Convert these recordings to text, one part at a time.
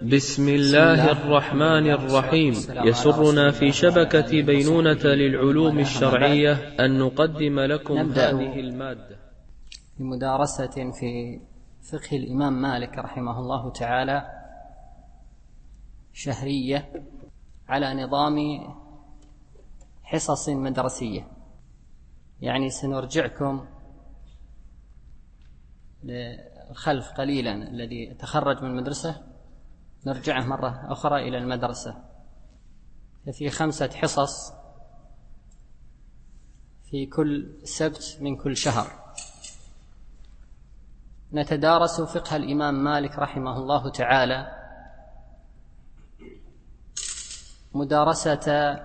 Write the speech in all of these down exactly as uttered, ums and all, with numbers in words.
بسم الله الرحمن الرحيم. يسرنا في شبكة بينونة للعلوم الشرعية أن نقدم لكم هذه المادة بمدارسة في فقه الإمام مالك رحمه الله تعالى شهرية على نظام حصص مدرسية. يعني سنرجعكم للخلف قليلا، الذي تخرج من المدرسة نرجعه مرة أخرى إلى المدرسة. في خمسة حصص في كل سبت من كل شهر نتدارس فقه الإمام مالك رحمه الله تعالى مدارسة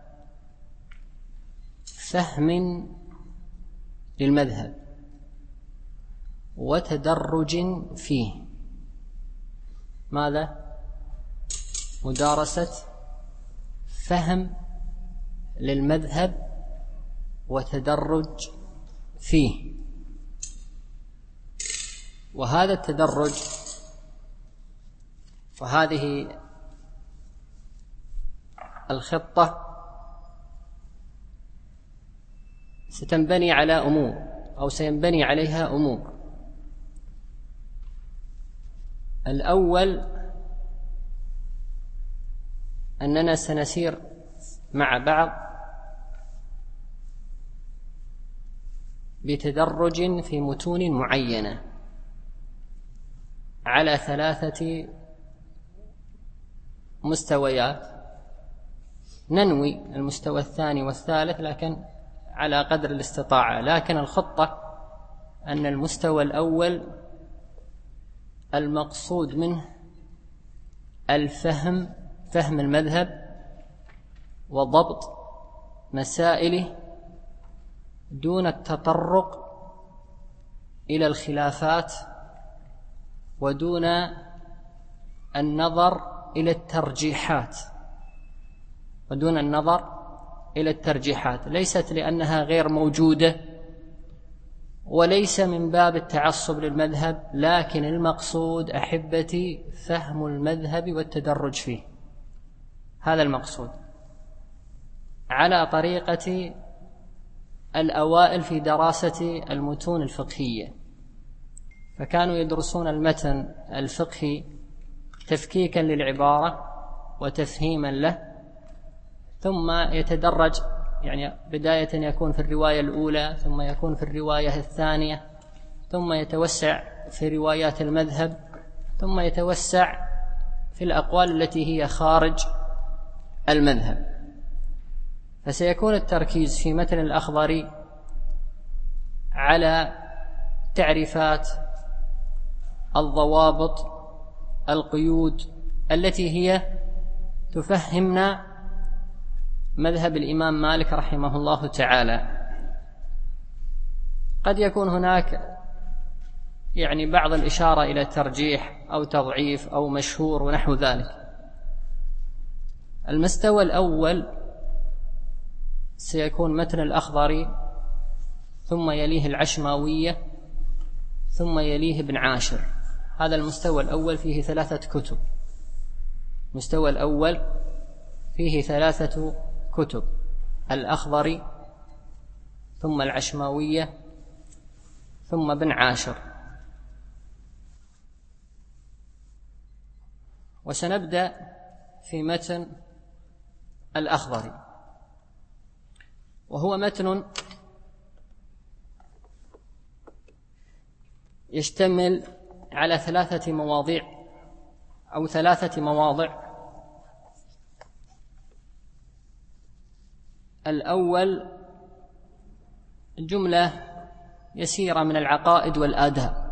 فهم للمذهب وتدرج فيه. ماذا؟ مدارسة فهم للمذهب وتدرج فيه. وهذا التدرج وهذه الخطة ستنبني على أمور أو سينبني عليها أمور. الأول أننا سنسير مع بعض بتدرج في متون معينة على ثلاثة مستويات. ننوي المستوى الثاني والثالث لكن على قدر الاستطاعة، لكن الخطة أن المستوى الأول المقصود منه الفهم، فهم المذهب وضبط مسائله دون التطرق إلى الخلافات ودون النظر إلى الترجيحات ودون النظر إلى الترجيحات ليست لأنها غير موجودة وليس من باب التعصب للمذهب، لكن المقصود أحبتي فهم المذهب والتدرج فيه. هذا المقصود على طريقة الأوائل في دراسة المتون الفقهية، فكانوا يدرسون المتن الفقهي تفكيكا للعبارة وتفهيما له، ثم يتدرج، يعني بداية يكون في الرواية الأولى ثم يكون في الرواية الثانية ثم يتوسع في روايات المذهب ثم يتوسع في الأقوال التي هي خارج المذهب. فسيكون التركيز في متن الأخضري على تعريفات، الضوابط، القيود التي هي تفهمنا مذهب الإمام مالك رحمه الله تعالى. قد يكون هناك يعني بعض الإشارة إلى ترجيح أو تضعيف أو مشهور ونحو ذلك. المستوى الأول سيكون متن الأخضري ثم يليه العشماوية ثم يليه ابن عاشر. هذا المستوى الأول فيه ثلاثة كتب. المستوى الأول فيه ثلاثة كتب: الأخضري ثم العشماوية ثم ابن عاشر. وسنبدأ في متن الأخضري، وهو متن يشتمل على ثلاثة مواضيع أو ثلاثة مواضع. الأول جملة يسيرة من العقائد والآداب،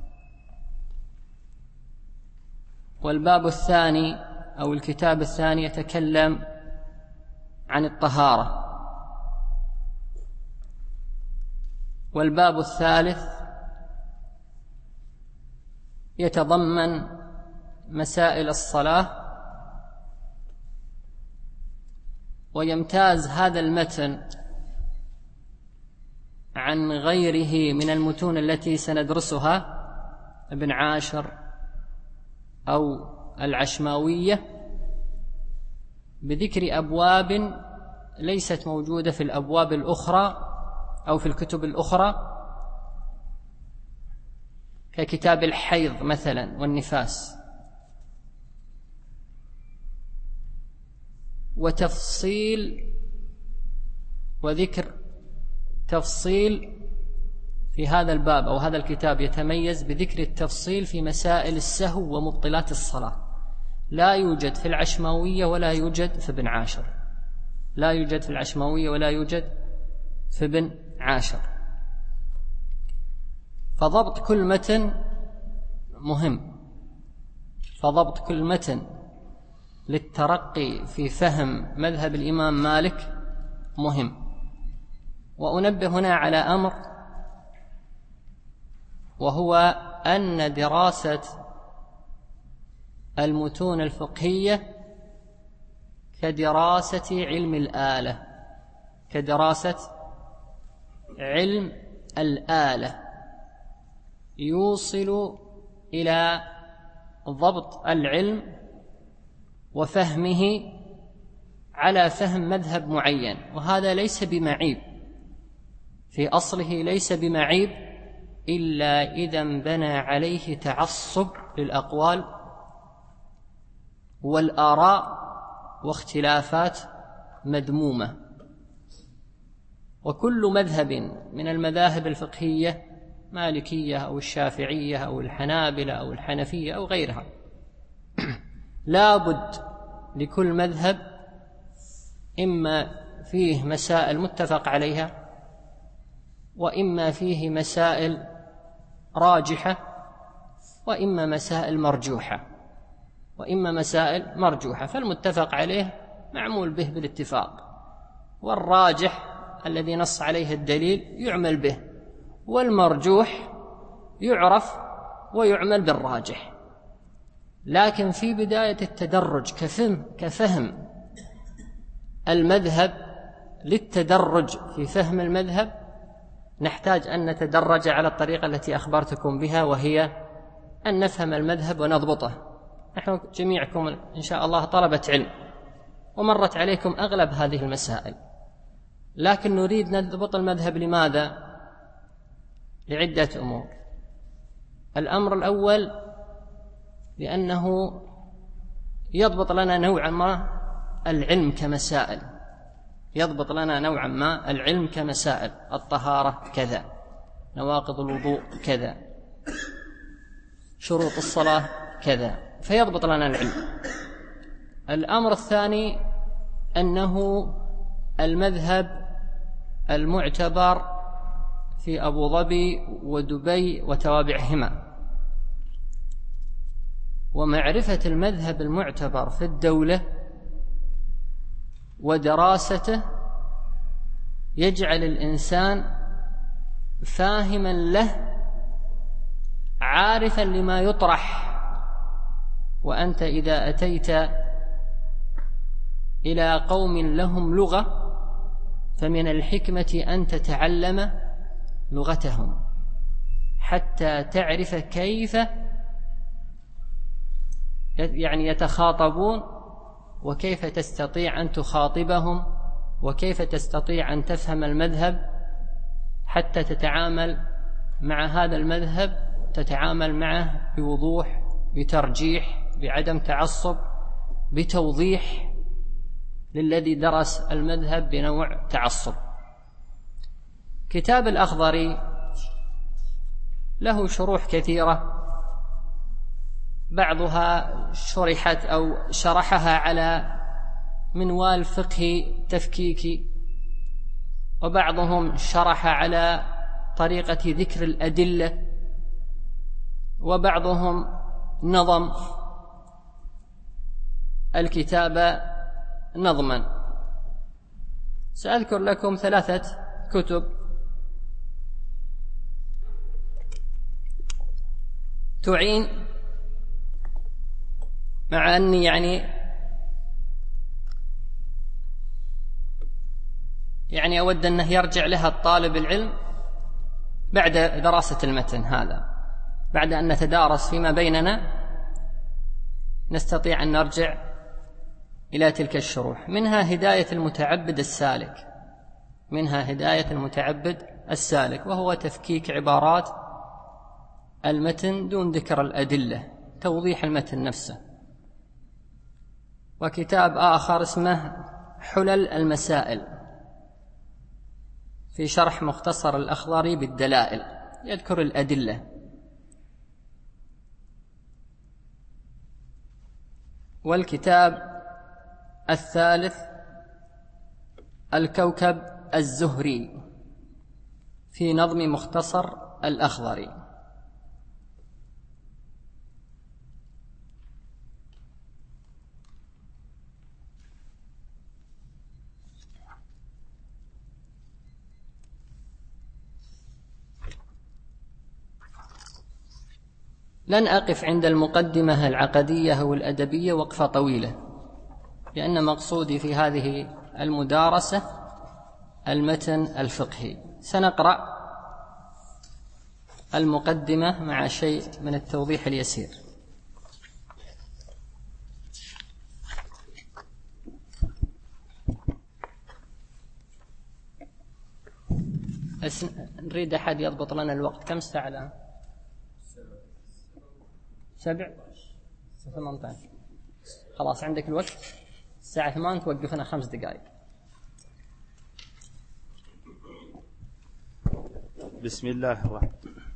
والباب الثاني أو الكتاب الثاني يتكلم عن الطهارة، والباب الثالث يتضمن مسائل الصلاة. ويمتاز هذا المتن عن غيره من المتون التي سندرسها، ابن عاشر أو العشماوية بذكر أبواب ليست موجودة في الأبواب الأخرى أو في الكتب الأخرى، ككتاب الحيض مثلا والنفاس، وتفصيل وذكر تفصيل في هذا الباب أو هذا الكتاب يتميز بذكر التفصيل في مسائل السهو ومبطلات الصلاة، لا يوجد في العشماوية ولا يوجد في ابن عاشر، لا يوجد في العشماوية ولا يوجد في ابن عاشر. فضبط كل متن مهم، فضبط كل متن للترقي في فهم مذهب الإمام مالك مهم. وأنبه هنا على أمر، وهو أن دراسة المتون الفقهية كدراسة علم الآلة، كدراسة علم الآلة، يوصل إلى ضبط العلم وفهمه على فهم مذهب معين، وهذا ليس بمعيب في أصله، ليس بمعيب إلا إذا انبنى عليه تعصب للأقوال والآراء واختلافات مذمومة. وكل مذهب من المذاهب الفقهية، مالكية أو الشافعية أو الحنابلة أو الحنفية أو غيرها، لا بد لكل مذهب إما فيه مسائل متفق عليها، وإما فيه مسائل راجحة، وإما مسائل مرجوحة، وإما مسائل مرجوحة. فالمتفق عليه معمول به بالاتفاق، والراجح الذي نص عليه الدليل يعمل به، والمرجوح يعرف ويعمل بالراجح. لكن في بداية التدرج كفهم, كفهم المذهب، للتدرج في فهم المذهب نحتاج أن نتدرج على الطريقة التي أخبرتكم بها، وهي أن نفهم المذهب ونضبطه. نحن جميعكم إن شاء الله طلبة علم، ومرت عليكم أغلب هذه المسائل، لكن نريد نضبط المذهب. لماذا؟ لعدة أمور. الأمر الأول لأنه يضبط لنا نوعا ما العلم كمسائل، يضبط لنا نوعا ما العلم كمسائل، الطهارة كذا، نواقض الوضوء كذا، شروط الصلاة كذا، فيضبط لنا العلم. الأمر الثاني أنه المذهب المعتبر في أبو ظبي ودبي وتوابعهما، ومعرفة المذهب المعتبر في الدولة ودراسته يجعل الإنسان فاهما له، عارفا لما يطرح. وأنت إذا أتيت إلى قوم لهم لغة فمن الحكمة أن تتعلم لغتهم حتى تعرف كيف يعني يتخاطبون، وكيف تستطيع أن تخاطبهم، وكيف تستطيع أن تفهم المذهب حتى تتعامل مع هذا المذهب، تتعامل معه بوضوح، بترجيح، بعدم تعصب، بتوضيح للذي درس المذهب بنوع تعصب. كتاب الأخضري له شروح كثيرة، بعضها شرحت أو شرحها على منوال فقهي تفكيكي، وبعضهم شرح على طريقة ذكر الأدلة، وبعضهم نظم الكتاب نظما. سأذكر لكم ثلاثة كتب تعين، مع أني يعني يعني أود أنه يرجع لها الطالب العلم بعد دراسة المتن هذا، بعد أن نتدارس فيما بيننا نستطيع أن نرجع إلى تلك الشروح. منها هداية المتعبد السالك منها هداية المتعبد السالك وهو تفكيك عبارات المتن دون ذكر الأدلة، توضيح المتن نفسه. وكتاب آخر اسمه حلل المسائل في شرح مختصر الأخضري بالدلائل، يذكر الأدلة. والكتاب الثالث الكوكب الزهري في نظم مختصر الأخضري. لن أقف عند المقدمة العقدية والأدبية وقفة طويلة، لأن مقصودي في هذه المدارسة المتن الفقهي. سنقرأ المقدمة مع شيء من التوضيح اليسير. نريد أحد يضبط لنا الوقت. كم ساعة الآن؟ سبع ثمان عشر. خلاص عندك الوقت، الساعة ثمان توقفنا خمس دقائق. بسم الله الرحمن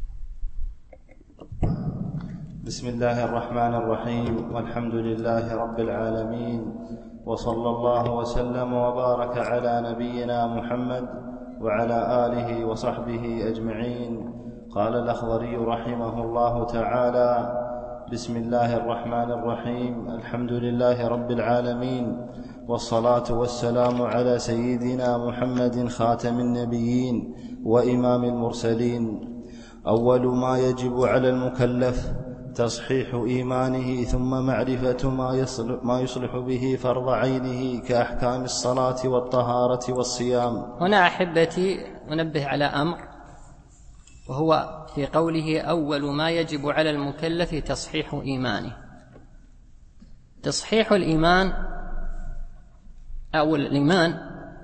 بسم الله الرحمن الرحيم والحمد لله رب العالمين، وصلى الله وسلم وبارك على نبينا محمد وعلى آله وصحبه أجمعين. قال الأخضري رحمه الله تعالى: بسم الله الرحمن الرحيم، الحمد لله رب العالمين، والصلاة والسلام على سيدنا محمد خاتم النبيين وإمام المرسلين. أول ما يجب على المكلف تصحيح إيمانه، ثم معرفة ما يصلح, ما يصلح به فرض عينه كأحكام الصلاة والطهارة والصيام. هنا أحبتي أنبه على أمر، وهو في قوله أول ما يجب على المكلف تصحيح إيمانه. تصحيح الإيمان أو الإيمان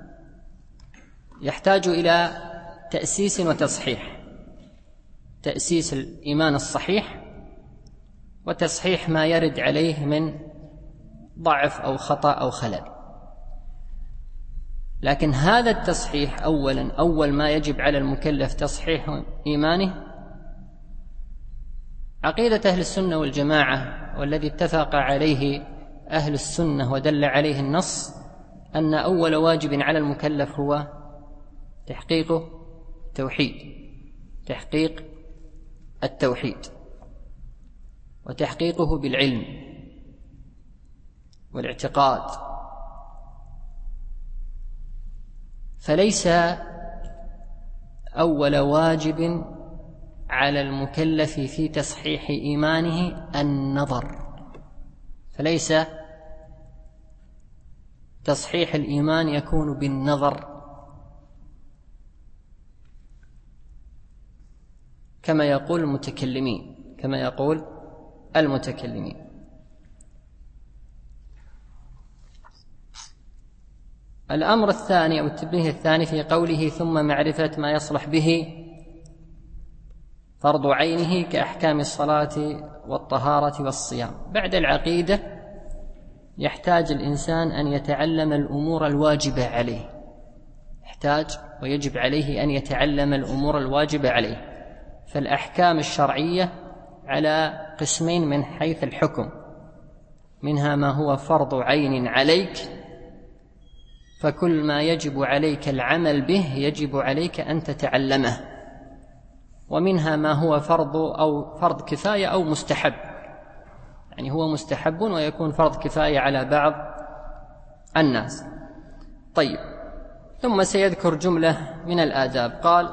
يحتاج إلى تأسيس وتصحيح. تأسيس الإيمان الصحيح، وتصحيح ما يرد عليه من ضعف أو خطأ أو خلل. لكن هذا التصحيح أولا أول ما يجب على المكلف تصحيح إيمانه. عقيدة أهل السنة والجماعة والذي اتفق عليه أهل السنة ودل عليه النص أن أول واجب على المكلف هو تحقيق التوحيد تحقيق التوحيد وتحقيقه بالعلم والاعتقاد. فليس أول واجب على المكلف في تصحيح إيمانه النظر، فليس تصحيح الإيمان يكون بالنظر كما يقول المتكلمين كما يقول المتكلمين. الأمر الثاني أو التنبيه الثاني في قوله ثم معرفة ما يصلح به فرض عينه كأحكام الصلاة والطهارة والصيام. بعد العقيدة يحتاج الإنسان أن يتعلم الأمور الواجبة عليه، يحتاج ويجب عليه أن يتعلم الأمور الواجبة عليه. فالأحكام الشرعية على قسمين من حيث الحكم، منها ما هو فرض عين عليك، فكل ما يجب عليك العمل به يجب عليك أن تتعلمه، ومنها ما هو فرض أو فرض كفاية أو مستحب، يعني هو مستحب ويكون فرض كفاية على بعض الناس. طيب، ثم سيذكر جملة من الآداب. قال: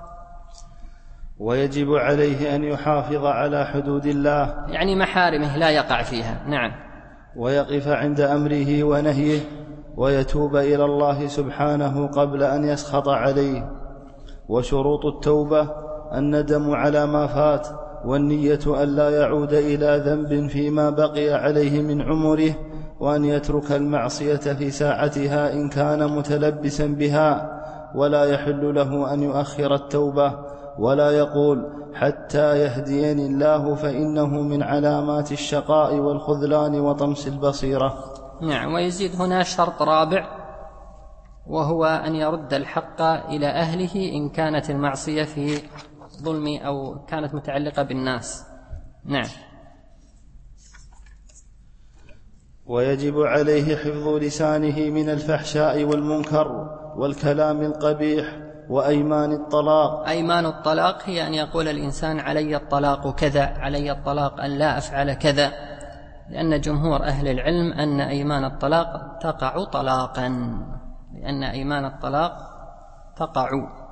ويجب عليه أن يحافظ على حدود الله، يعني محارمه لا يقع فيها. نعم. ويقف عند أمره ونهيه، ويتوب إلى الله سبحانه قبل أن يسخط عليه. وشروط التوبة الندم على ما فات والنية ألا يعود إلى ذنب فيما بقي عليه من عمره، وأن يترك المعصية في ساعتها إن كان متلبسا بها، ولا يحل له أن يؤخر التوبة، ولا يقول حتى يهديني الله، فإنه من علامات الشقاء والخذلان وطمس البصيرة. نعم. ويزيد هنا شرط رابع، وهو أن يرد الحق إلى أهله إن كانت المعصية في ظلم أو كانت متعلقة بالناس. نعم. ويجب عليه حفظ لسانه من الفحشاء والمنكر والكلام القبيح وأيمان الطلاق. أيمان الطلاق هي أن يقول الإنسان علي الطلاق كذا، علي الطلاق أن لا أفعل كذا، لأن جمهور أهل العلم أن أيمان الطلاق تقع طلاقا، لأن أيمان الطلاق تقع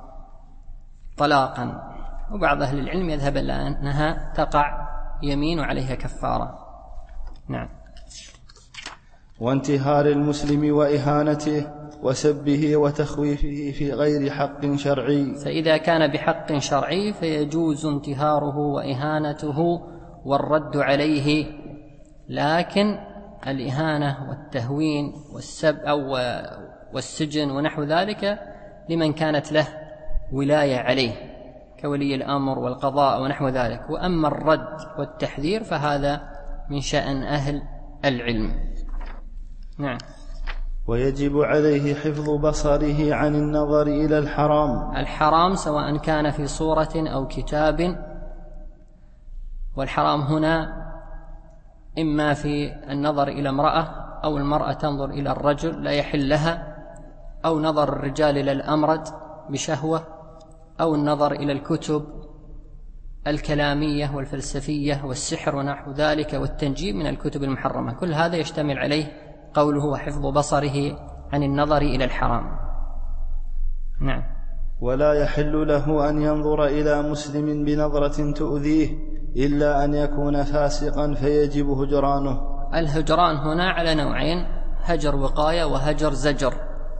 طلاقا، وبعض أهل العلم يذهب إلى أنها تقع يمين عليها كفارة. نعم. وانتهار المسلم وإهانته وسبه وتخويفه في غير حق شرعي. فإذا كان بحق شرعي فيجوز انتهاره وإهانته والرد عليه، لكن الإهانة والتهوين والسب أو والسجن ونحو ذلك لمن كانت له ولاية عليه كولي الأمر والقضاء ونحو ذلك، وأما الرد والتحذير فهذا من شأن أهل العلم. نعم. ويجب عليه حفظ بصره عن النظر إلى الحرام. الحرام سواء كان في صورة أو كتاب، والحرام هنا إما في النظر إلى امرأة أو المرأة تنظر إلى الرجل لا يحل لها، أو نظر الرجال إلى الأمرد بشهوة، أو النظر إلى الكتب الكلامية والفلسفية والسحر ونحو ذلك والتنجيم من الكتب المحرمة. كل هذا يشتمل عليه قوله وحفظ بصره عن النظر إلى الحرام. نعم. ولا يحل له أن ينظر إلى مسلم بنظرة تؤذيه إلا أن يكون فاسقا فيجب هجرانه. الهجران هنا على نوعين، هجر وقاية وهجر زجر،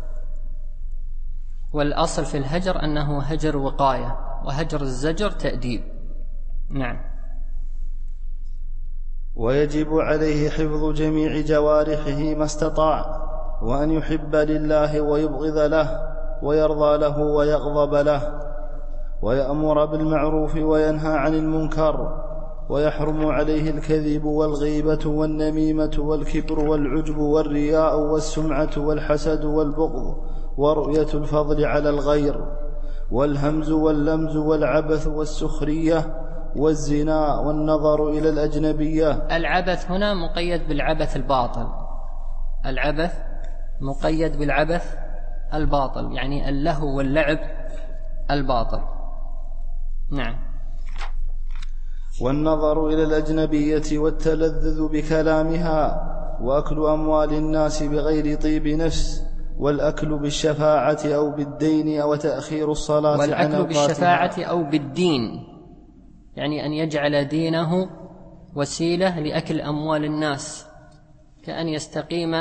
والأصل في الهجر أنه هجر وقاية، وهجر الزجر تأديب. نعم. ويجب عليه حفظ جميع جوارحه ما استطاع، وأن يحب لله ويبغض له، ويرضى له ويغضب له، ويأمر بالمعروف وينهى عن المنكر، ويحرم عليه الكذب والغيبة والنميمة والكبر والعجب والرياء والسمعة والحسد والبغض ورؤية الفضل على الغير والهمز واللمز والعبث والسخرية والزنا والنظر إلى الأجنبية. العبث هنا مقيد بالعبث الباطل، العبث مقيد بالعبث الباطل، يعني اللهو واللعب الباطل. نعم. والنظر إلى الأجنبية والتلذذ بكلامها، وأكل أموال الناس بغير طيب نفس، والأكل بالشفاعة أو بالدين، أو تأخير الصلاة عن أوقاتها. والأكل بالشفاعة أو بالدين يعني أن يجعل دينه وسيلة لأكل أموال الناس، كأن يستقيم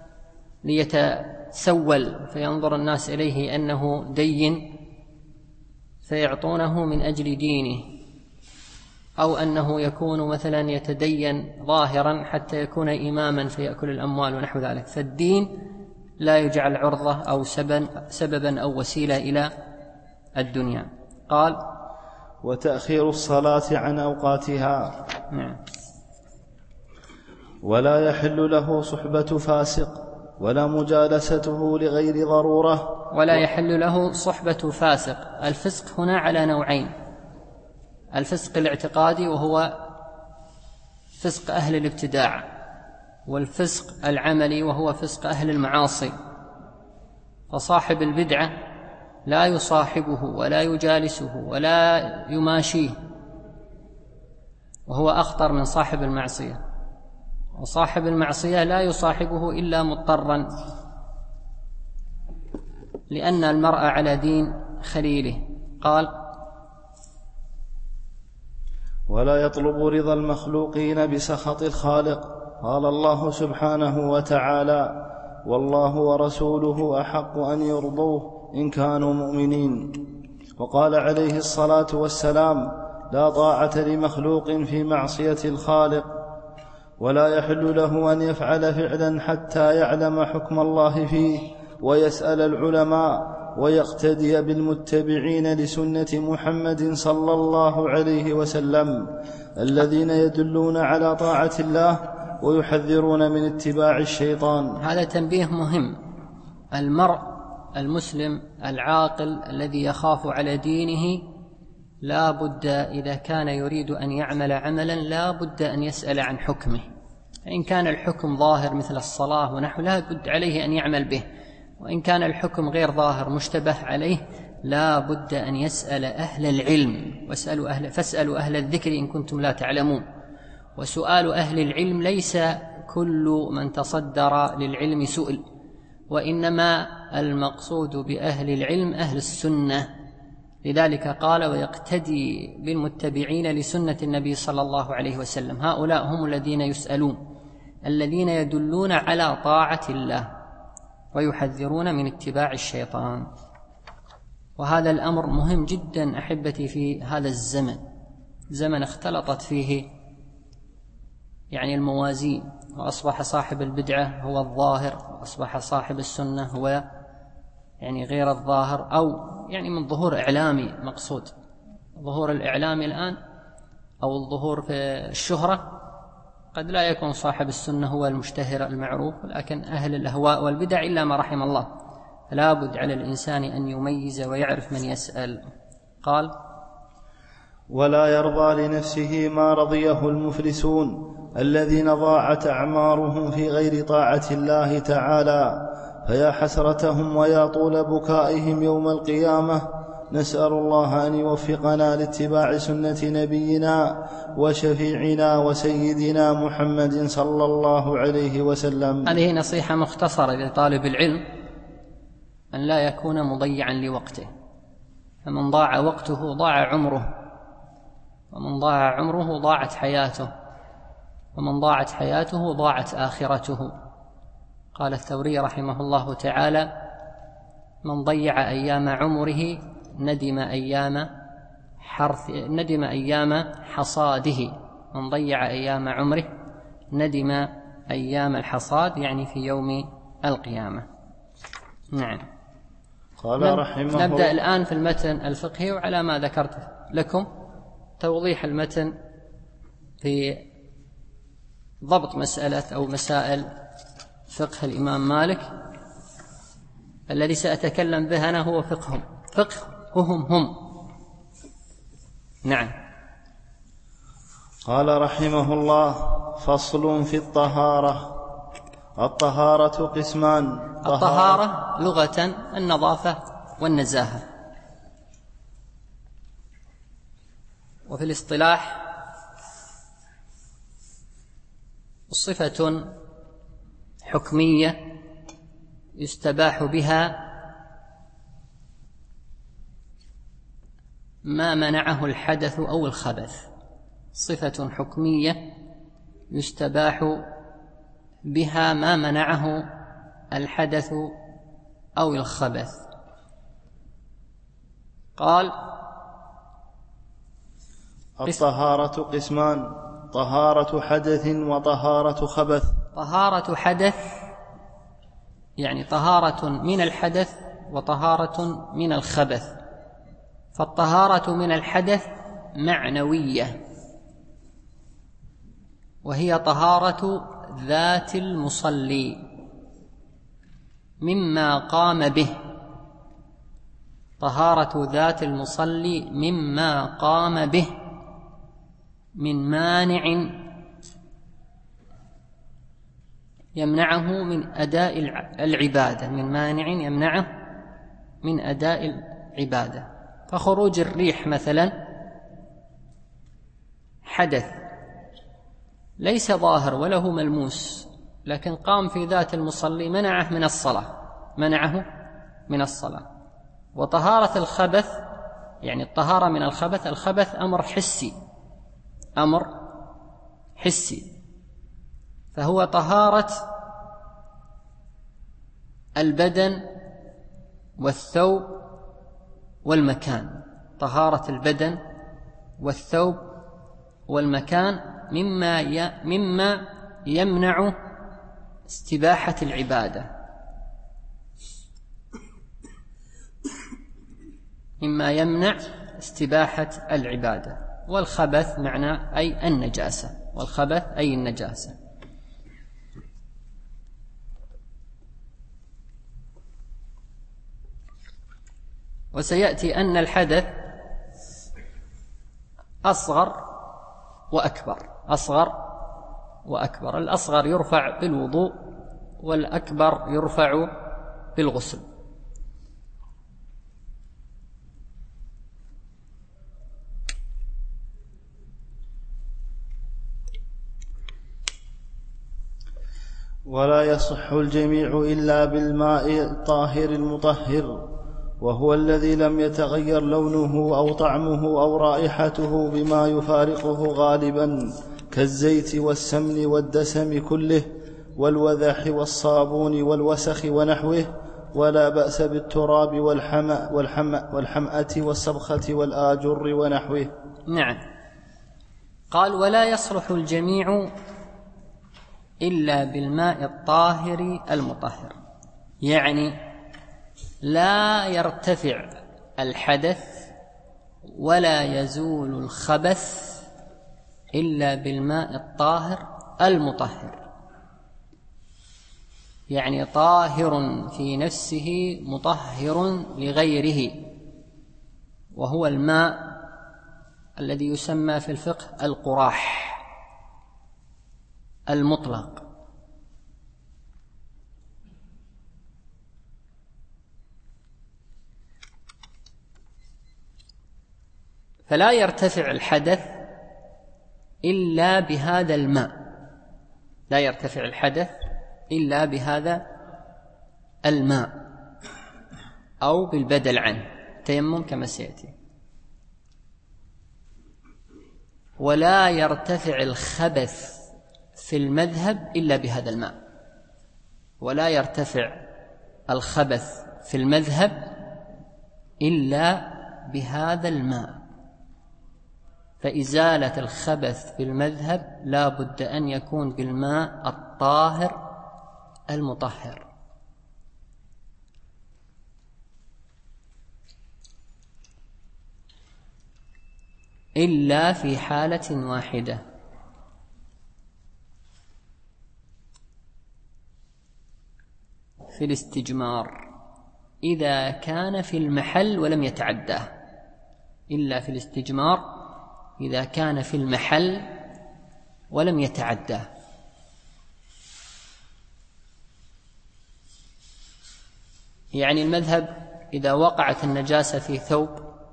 ليتسول فينظر الناس إليه أنه دين فيعطونه من أجل دينه، أو أنه يكون مثلا يتدين ظاهرا حتى يكون إماما فيأكل الأموال ونحو ذلك. فالدين لا يجعل عرضة أو سببا أو وسيلة إلى الدنيا. قال وتأخير الصلاة عن أوقاتها. نعم. ولا يحل له صحبة فاسق ولا مجالسته لغير ضرورة. ولا يحل له صحبة فاسق. الفسق هنا على نوعين، الفسق الاعتقادي وهو فسق أهل الابتداع، والفسق العملي وهو فسق أهل المعاصي. فصاحب البدعة لا يصاحبه ولا يجالسه ولا يماشيه، وهو أخطر من صاحب المعصية. وصاحب المعصية لا يصاحبه إلا مضطرا، لأن المرء على دين خليله. قال ولا يطلب رضا المخلوقين بسخط الخالق. قال الله سبحانه وتعالى والله ورسوله أحق أن يرضوه إن كانوا مؤمنين. وقال عليه الصلاة والسلام لا طاعة لمخلوق في معصية الخالق، ولا يحل له أن يفعل فعلا حتى يعلم حكم الله فيه ويسأل العلماء ويقتدي بالمتبعين لسنة محمد صلى الله عليه وسلم الذين يدلون على طاعة الله ويحذرون من اتباع الشيطان. هذا تنبيه مهم. المرء المسلم العاقل الذي يخاف على دينه لا بد إذا كان يريد أن يعمل عملا لا بد أن يسأل عن حكمه. إن كان الحكم ظاهر مثل الصلاة ونحو لا بد عليه أن يعمل به، وإن كان الحكم غير ظاهر مشتبه عليه لا بد أن يسأل أهل العلم، واسألوا أهل فاسألوا أهل الذكر إن كنتم لا تعلمون. وسؤال أهل العلم ليس كل من تصدر للعلم سئل، وإنما المقصود بأهل العلم أهل السنة. لذلك قال ويقتدي بالمتبعين لسنة النبي صلى الله عليه وسلم. هؤلاء هم الذين يسألون، الذين يدلون على طاعة الله ويحذرون من اتباع الشيطان. وهذا الأمر مهم جدا أحبتي في هذا الزمن، زمن اختلطت فيه يعني الموازين، وأصبح صاحب البدعة هو الظاهر، وأصبح صاحب السنة هو يعني غير الظاهر، أو يعني من ظهور إعلامي مقصود. ظهور الإعلامي الآن أو الظهور في الشهرة قد لا يكون صاحب السنة هو المشتهر المعروف، ولكن أهل الأهواء والبدع إلا ما رحم الله. فلا بد على الإنسان أن يميز ويعرف من يسأل. قال ولا يرضى لنفسه ما رضيه المفلسون الذين ضاعت أعمارهم في غير طاعة الله تعالى، فيا حسرتهم ويا طول بكائهم يوم القيامة. نسأل الله أن يوفقنا لاتباع سنة نبينا وشفيعنا وسيدنا محمد صلى الله عليه وسلم. هذه نصيحة مختصرة لطالب العلم أن لا يكون مضيعا لوقته، فمن ضاع وقته ضاع عمره، ومن ضاع عمره ضاعت حياته، ومن ضاعت حياته ضاعت آخرته. قال الثوري رحمه الله تعالى من ضيع أيام عمره ندم أيام حرث ندم أيام حصاده. من ضيع أيام عمره ندم أيام الحصاد، يعني في يوم القيامة. نعم. قال رحمه نبدأ الآن في المتن الفقهي، وعلى ما ذكرت لكم توضيح المتن في ضبط مسألة أو مسائل فقه الإمام مالك. الذي سأتكلم به أنا هو فقههم، فقههم هم. نعم. قال رحمه الله فصل في الطهارة. الطهارة قسمان. الطهارة لغة النظافة والنزاهة، وفي الاصطلاح صفة حكمية يستباح بها ما منعه الحدث أو الخبث. صفة حكمية يستباح بها ما منعه الحدث أو الخبث. قال الطهارة قسمان: طهارة حدث وطهارة خبث. طهارة حدث يعني طهارة من الحدث وطهارة من الخبث. فالطهارة من الحدث معنوية، وهي طهارة ذات المصلي مما قام به. طهارة ذات المصلي مما قام به من مانع يمنعه من أداء العبادة، من مانع يمنعه من أداء العبادة. فخروج الريح مثلا حدث ليس ظاهر وله ملموس، لكن قام في ذات المصلي منعه من الصلاة، منعه من الصلاة. وطهارة الخبث يعني الطهارة من الخبث، الخبث أمر حسي، أمر حسي، فهو طهارة البدن والثوب والمكان. طهارة البدن والثوب والمكان مما مما يمنع استباحة العبادة، مما يمنع استباحة العبادة. والخبث معنى أي النجاسة، والخبث أي النجاسة. وسيأتي أن الحدث أصغر وأكبر، أصغر وأكبر. الأصغر يرفع بالوضوء، والأكبر يرفع بالغسل. ولا يصح الجميع إلا بالماء الطاهر المطهر، وهو الذي لم يتغير لونه أو طعمه أو رائحته بما يفارقه غالبا، كالزيت والسمن والدسم كله، والوذح والصابون والوسخ ونحوه. ولا بأس بالتراب والحمأ والحمأ والحمأة والسبخة والآجر ونحوه. نعم. قال ولا يصلح الجميع إلا بالماء الطاهر المطهر، يعني لا يرتفع الحدث ولا يزول الخبث إلا بالماء الطاهر المطهر، يعني طاهر في نفسه مطهر لغيره، وهو الماء الذي يسمى في الفقه القراح المطلق. فلا يرتفع الحدث إلا بهذا الماء، لا يرتفع الحدث إلا بهذا الماء أو بالبدل عنه، تيمم كما سيأتي. ولا يرتفع الخبث في المذهب إلا بهذا الماء، ولا يرتفع الخبث في المذهب إلا بهذا الماء. فإزالة الخبث في المذهب لا بد أن يكون بالماء الطاهر المطهر. إلا في حالة واحدة، في الاستجمار، إذا كان في المحل ولم يتعداه. إلا في الاستجمار إذا كان في المحل ولم يتعداه. يعني المذهب إذا وقعت النجاسة في ثوب،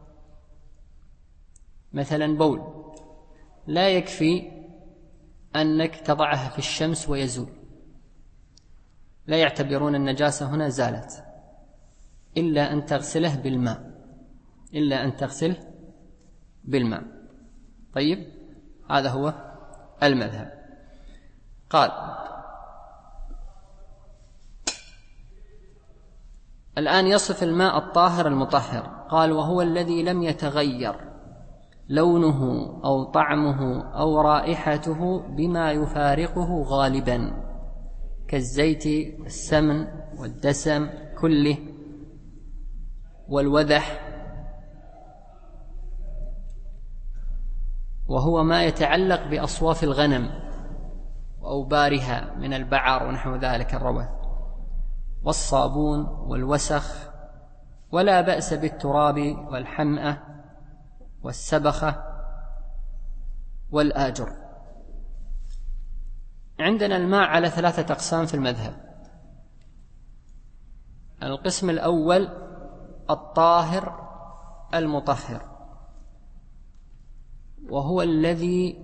مثلا بول، لا يكفي أنك تضعها في الشمس ويزول، لا يعتبرون النجاسة هنا زالت إلا أن تغسله بالماء، إلا أن تغسله بالماء. طيب، هذا هو المذهب. قال الآن يصف الماء الطاهر المطهر، قال وهو الذي لم يتغير لونه أو طعمه أو رائحته بما يفارقه غالبا، كالزيت والسمن والدسم كله، والوذح، وهو ما يتعلق بأصواف الغنم وأوبارها من البعر ونحو ذلك الروث، والصابون والوسخ. ولا بأس بالتراب والحمأة والسبخة والآجر. عندنا الماء على ثلاثة أقسام في المذهب. القسم الأول الطاهر المطهر، وهو الذي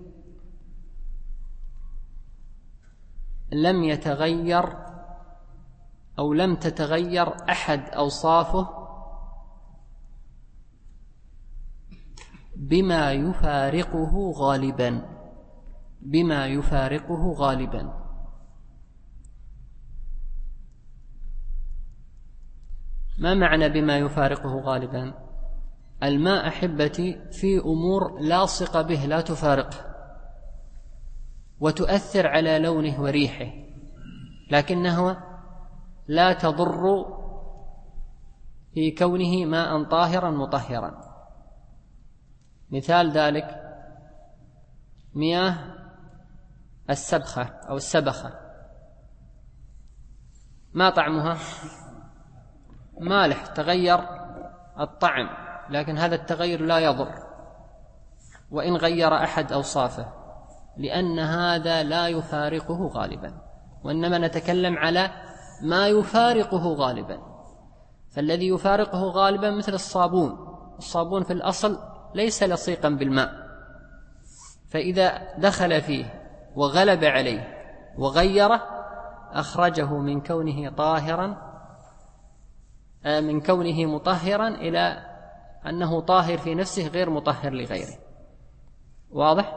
لم يتغير أو لم تتغير أحد أوصافه بما يفارقه غالبا، بما يفارقه غالبا. ما معنى بما يفارقه غالبا؟ الماء أحبتي في أمور لاصقة به لا تفارقه وتؤثر على لونه وريحه، لكنه لا تضر في كونه ماء طاهرا مطهرا. مثال ذلك مياه السبخة أو السبخة، ما طعمها؟ مالح، تغير الطعم، لكن هذا التغير لا يضر وإن غير أحد أوصافه، لأن هذا لا يفارقه غالبا، وإنما نتكلم على ما يفارقه غالبا. فالذي يفارقه غالبا مثل الصابون، الصابون في الأصل ليس لصيقا بالماء، فإذا دخل فيه وغلب عليه وغيره أخرجه من كونه طاهرا من كونه مطهرا إلى أنه طاهر في نفسه غير مطهر لغيره. واضح؟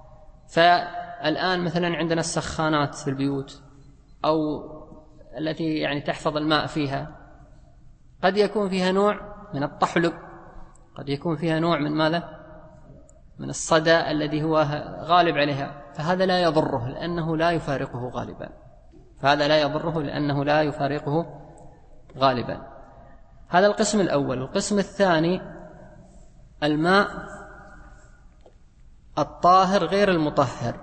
فالآن مثلا عندنا السخانات في البيوت أو التي يعني تحفظ الماء فيها، قد يكون فيها نوع من الطحلب، قد يكون فيها نوع من ماذا؟ من الصدى الذي هو غالب عليها، فهذا لا يضره لأنه لا يفارقه غالبا، فهذا لا يضره لأنه لا يفارقه غالبا. هذا القسم الأول. القسم الثاني الماء الطاهر غير المطهر،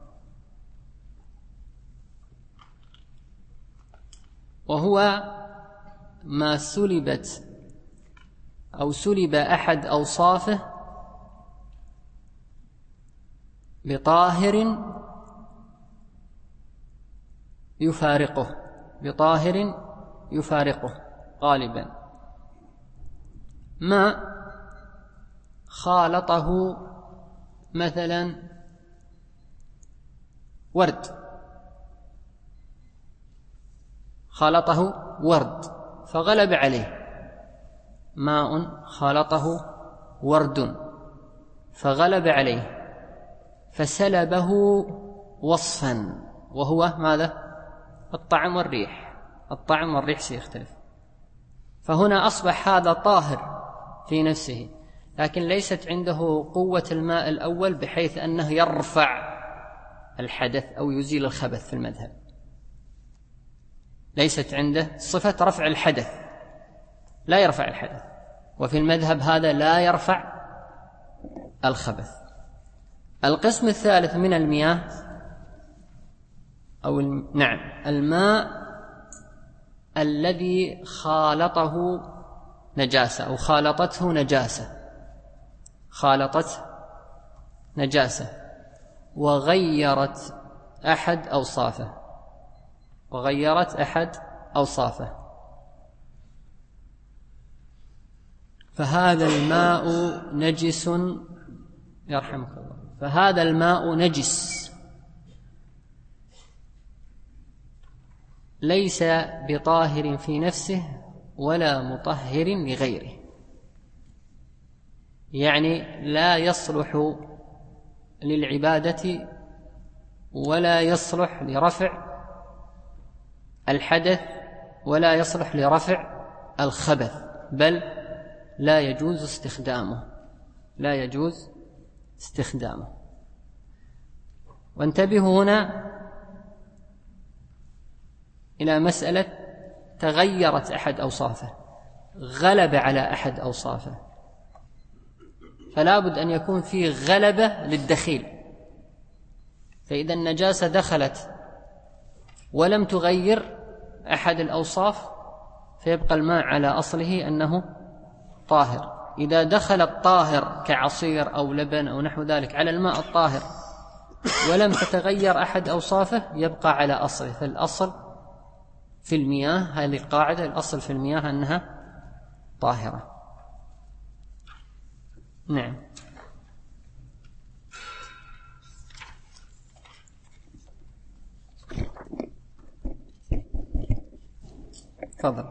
وهو ما سلبت أو سلب أحد أوصافه بطاهر يفارقه بطاهر يفارقه غالبا. ما خالطه مثلا ورد، خالطه ورد فغلب عليه، ماء خالطه ورد فغلب عليه فسلبه وصفا، وهو ماذا؟ الطعم والريح. الطعم والريح سيختلف، فهنا أصبح هذا طاهر في نفسه، لكن ليست عنده قوة الماء الأول بحيث أنه يرفع الحدث أو يزيل الخبث. في المذهب ليست عنده صفة رفع الحدث، لا يرفع الحدث، وفي المذهب هذا لا يرفع الخبث. القسم الثالث من المياه أو نعم الماء الذي خالطه نجاسة أو خالطته نجاسة خالطته نجاسة وغيرت أحد أوصافه وغيرت أحد أوصافه فهذا الماء نجس، يرحمك الله، فهذا الماء نجس ليس بطاهر في نفسه ولا مطهر لغيره، يعني لا يصلح للعبادة ولا يصلح لرفع الحدث ولا يصلح لرفع الخبث، بل لا يجوز استخدامه لا يجوز استخدامه. وانتبهوا هنا إلى مسألة تغيرت أحد أوصافه، غلب على أحد أوصافه، فلا بد أن يكون فيه غلبة للدخيل. فإذا النجاسة دخلت ولم تغير أحد الأوصاف فيبقى الماء على أصله أنه طاهر. إذا دخل الطاهر كعصير أو لبن أو نحو ذلك على الماء الطاهر ولم تتغير أحد أوصافه يبقى على أصله. فالأصل في المياه، هذه القاعدة، الأصل في المياه أنها طاهرة. نعم. تفضل.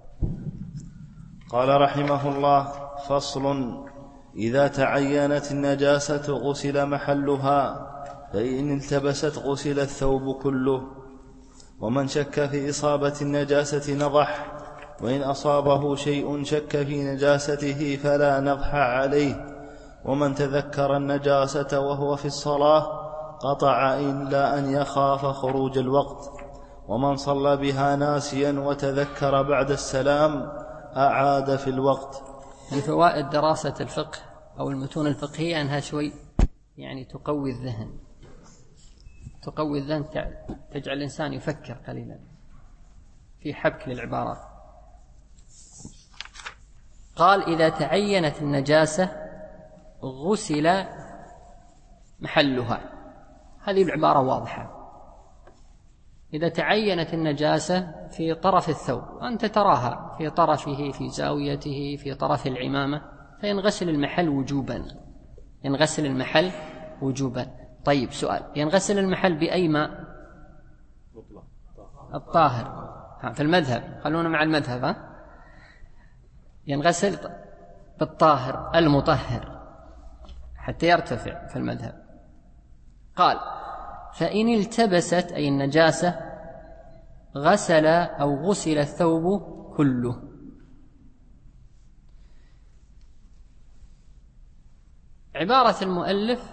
قال رحمه الله: فصل: إذا تعينت النجاسة غسل محلها، فإن التبست غسل الثوب كله. ومن شك في إصابة النجاسة نضح، وإن أصابه شيء شك في نجاسته فلا نضح عليه. ومن تذكر النجاسة وهو في الصلاة قطع إلا أن يخاف خروج الوقت. ومن صلى بها ناسيا وتذكر بعد السلام أعاد في الوقت. من فوائد دراسة الفقه أو المتون الفقهية أنها شوي يعني تقوي الذهن، تقوي الذهن، تجعل الإنسان يفكر قليلا في حبك للعبارات. قال: إذا تعينت النجاسة غسل محلها. هذه العبارة واضحة. إذا تعينت النجاسة في طرف الثوب وأنت تراها في طرفه، في زاويته، في طرف العمامة، فينغسل المحل وجوبا، ينغسل المحل وجوبا. طيب سؤال: ينغسل المحل بأي ماء؟ الطاهر. في المذهب، خلونا مع المذهب، ها؟ ينغسل بالطاهر المطهر حتى يرتفع في المذهب. قال: فإن التبست أي النجاسة غسل أو غسل الثوب كله. عبارة المؤلف: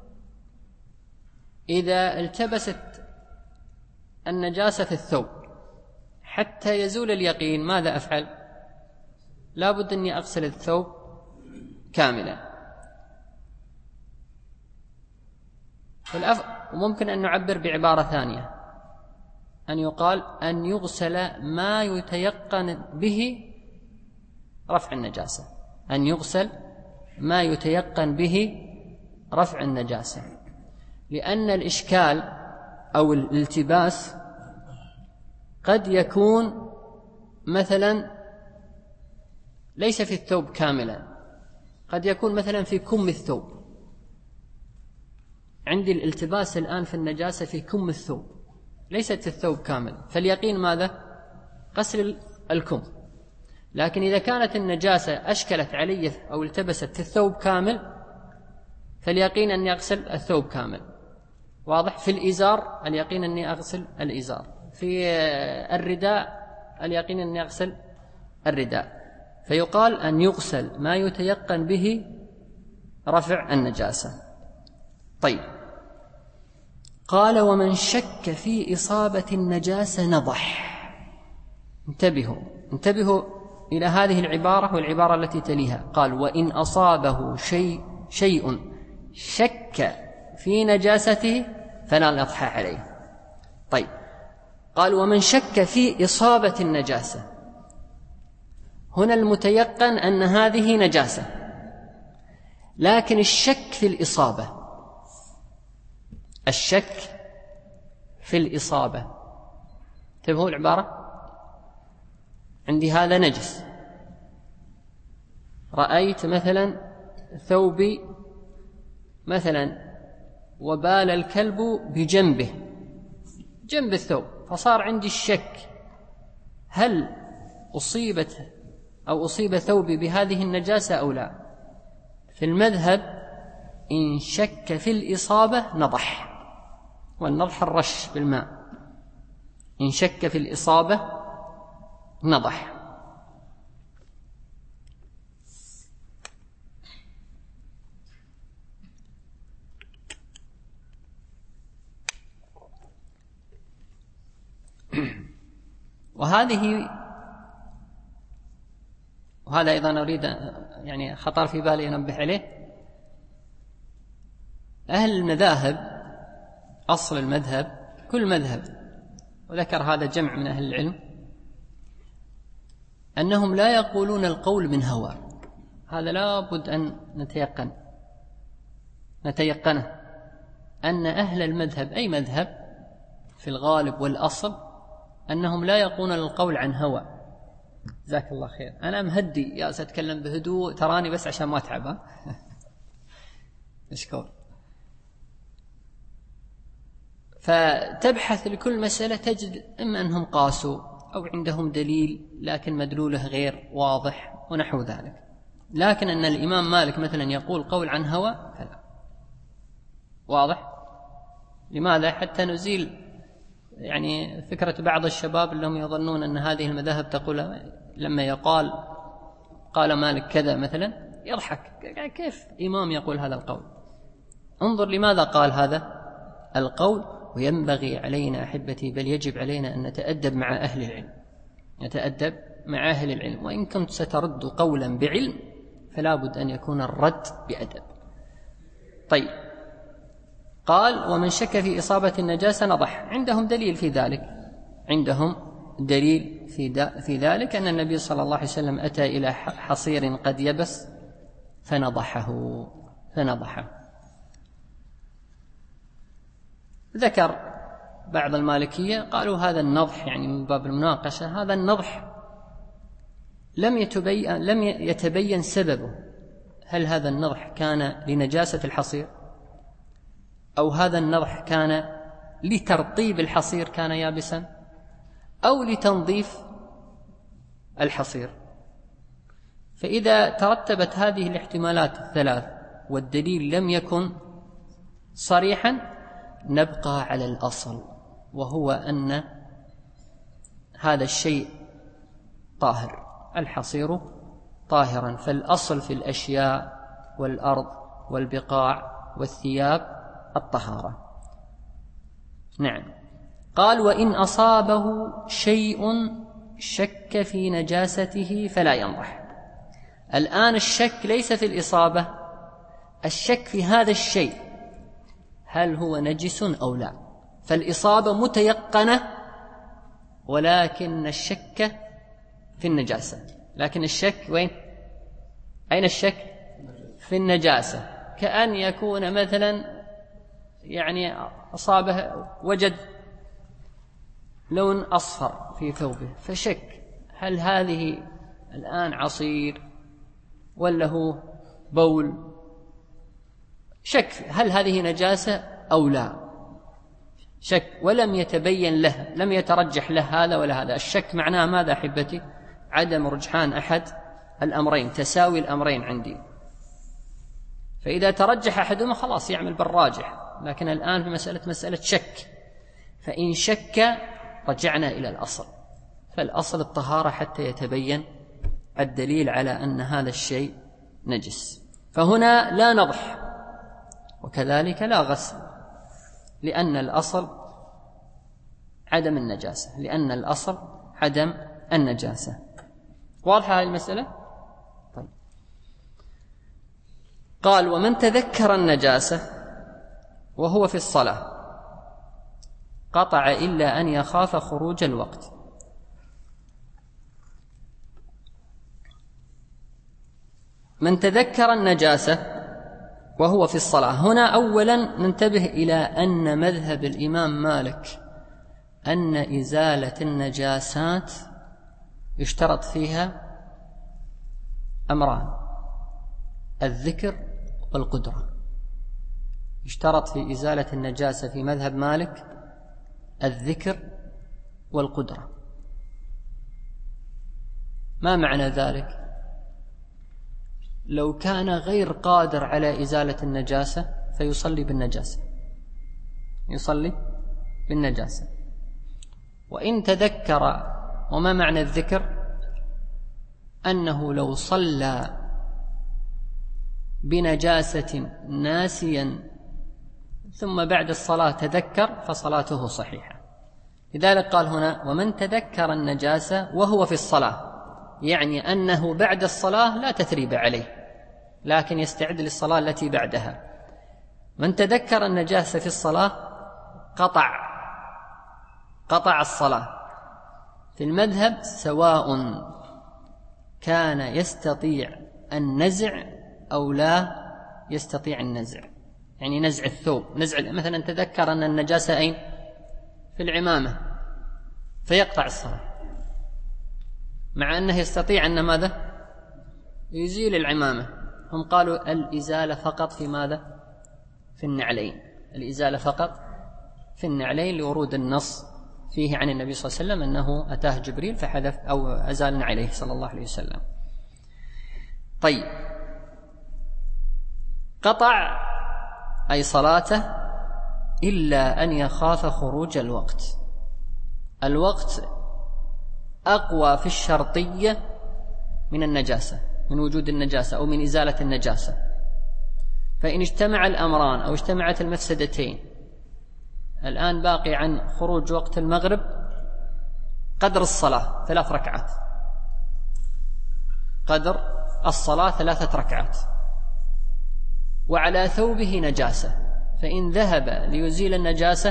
إذا التبست النجاسة في الثوب حتى يزول اليقين ماذا أفعل؟ لا بد أني أغسل الثوب كاملا. وممكن أن نعبر بعبارة ثانية، أن يقال أن يغسل ما يتيقن به رفع النجاسة، أن يغسل ما يتيقن به رفع النجاسة، لأن الإشكال أو الالتباس قد يكون مثلا ليس في الثوب كاملا، قد يكون مثلا في كم الثوب. عندي الالتباس الآن في النجاسة في كم الثوب، ليست في الثوب كامل، فاليقين ماذا؟ غسل الكم. لكن إذا كانت النجاسة أشكلت علي أو التبست في الثوب كامل فاليقين أني أغسل الثوب كامل. واضح؟ في الإزار اليقين أني أغسل الإزار، في الرداء اليقين أني أغسل الرداء. فيقال أن يغسل ما يتيقن به رفع النجاسة. طيب، قال: ومن شك في إصابة النجاسة نضح. انتبهوا انتبهوا إلى هذه العبارة والعبارة التي تليها. قال: وإن أصابه شيء شيء شك في نجاسته فلا نضح عليه. طيب، قال: ومن شك في إصابة النجاسة. هنا المتيقن أن هذه نجاسة، لكن الشك في الإصابة، الشك في الإصابة. انتبهوا العبارة. عندي هذا نجس، رأيت مثلا ثوبي مثلا وبال الكلب بجنبه، جنب الثوب، فصار عندي الشك هل أصيبت أو أصيب ثوبي بهذه النجاسة أو لا. في المذهب إن شك في الإصابة نضح، والنضح الرش بالماء. إن شك في الإصابة نضح. وهذه وهذا أيضا أريد يعني خطر في بالي أنبه عليه. أهل المذاهب، أصل المذهب كل مذهب، وذكر هذا جمع من أهل العلم، أنهم لا يقولون القول من هوى. هذا لا بد أن نتيقن نتيقنه أن أهل المذهب أي مذهب في الغالب والأصل أنهم لا يقولون القول عن هوى. جزاك الله خير. أنا مهدي يا سأتكلم بهدوء، تراني بس عشان ما أتعب. مشكور. فتبحث لكل مسألة تجد إما أنهم قاسوا أو عندهم دليل لكن مدلوله غير واضح ونحو ذلك. لكن أن الإمام مالك مثلا يقول قول عن هوى فلا. واضح؟ لماذا؟ حتى نزيل يعني فكرة بعض الشباب اللي هم يظنون أن هذه المذاهب تقول لما يقال قال مالك كذا مثلا يضحك، كيف إمام يقول هذا القول؟ انظر لماذا قال هذا القول. وينبغي علينا أحبتي، بل يجب علينا أن نتأدب مع أهل العلم، نتأدب مع أهل العلم. وإن كنت سترد قولا بعلم فلا بد أن يكون الرد بأدب. طيب، قال ومن شك في إصابة النجاسة نضح. عندهم دليل في ذلك، عندهم دليل في, في ذلك أن النبي صلى الله عليه وسلم أتى إلى حصير قد يبس فنضحه فنضحه ذكر بعض المالكية قالوا هذا النضح يعني من باب المناقشة، هذا النضح لم يتبين, لم يتبين سببه، هل هذا النضح كان لنجاسة الحصير أو هذا النضح كان لترطيب الحصير كان يابسا أو لتنظيف الحصير. فإذا ترتبت هذه الاحتمالات الثلاث والدليل لم يكن صريحا نبقى على الأصل، وهو أن هذا الشيء طاهر، الحصير طاهرا. فالأصل في الأشياء والأرض والبقاع والثياب الطهارة. نعم. قال وإن أصابه شيء شك في نجاسته فلا ينضح. الآن الشك ليس في الإصابة، الشك في هذا الشيء هل هو نجس أو لا. فالإصابة متيقنة ولكن الشك في النجاسة. لكن الشك وين؟ أين الشك؟ في النجاسة. كأن يكون مثلا يعني أصابه وجد لون أصفر في ثوبه فشك هل هذه الآن عصير ولا هو بول، شك هل هذه نجاسة أو لا، شك ولم يتبين له، لم يترجح له هذا ولا هذا. الشك معناه ماذا أحبتي؟ عدم رجحان أحد الأمرين، تساوي الأمرين عندي. فإذا ترجح أحدهما خلاص يعمل بالراجح، لكن الآن في مسألة مسألة شك، فإن شك رجعنا إلى الأصل، فالأصل الطهارة حتى يتبين الدليل على أن هذا الشيء نجس. فهنا لا نضح وكذلك لا غسل، لأن الأصل عدم النجاسة، لأن الأصل عدم النجاسة. واضحة هذه المسألة؟ طيب. قال ومن تذكر النجاسة وهو في الصلاة قطع إلا أن يخاف خروج الوقت. من تذكر النجاسة وهو في الصلاة، هنا أولا ننتبه إلى أن مذهب الإمام مالك أن إزالة النجاسات يشترط فيها أمران: الذكر والقدرة. يشترط في إزالة النجاسة في مذهب مالك الذكر والقدرة. ما معنى ذلك؟ لو كان غير قادر على إزالة النجاسة فيصلي بالنجاسة، يصلي بالنجاسة. وإن تذكر، وما معنى الذكر؟ أنه لو صلى بنجاسة ناسيا ثم بعد الصلاة تذكر فصلاته صحيحة. لذلك قال هنا ومن تذكر النجاسة وهو في الصلاة، يعني أنه بعد الصلاة لا تثريب عليه لكن يستعد للصلاة التي بعدها. من تذكر النجاسة في الصلاة قطع قطع الصلاة. في المذهب سواء كان يستطيع النزع أو لا يستطيع النزع، يعني نزع الثوب، نزع مثلا تذكر أن النجاسة أين؟ في العمامة فيقطع الصلاة، مع أنه يستطيع أن ماذا؟ يزيل العمامة. هم قالوا الإزالة فقط في ماذا؟ في النعلين، الإزالة فقط في النعلين لورود النص فيه عن النبي صلى الله عليه وسلم أنه أتاه جبريل فحذف أو أزال عليه صلى الله عليه وسلم. طيب، قطع أي صلاته إلا أن يخاف خروج الوقت. الوقت أقوى في الشرطية من النجاسة، من وجود النجاسة أو من إزالة النجاسة. فإن اجتمع الأمران أو اجتمعت المفسدتين، الآن باقي عن خروج وقت المغرب قدر الصلاة ثلاث ركعات، قدر الصلاة ثلاثة ركعات، وعلى ثوبه نجاسة، فإن ذهب ليزيل النجاسة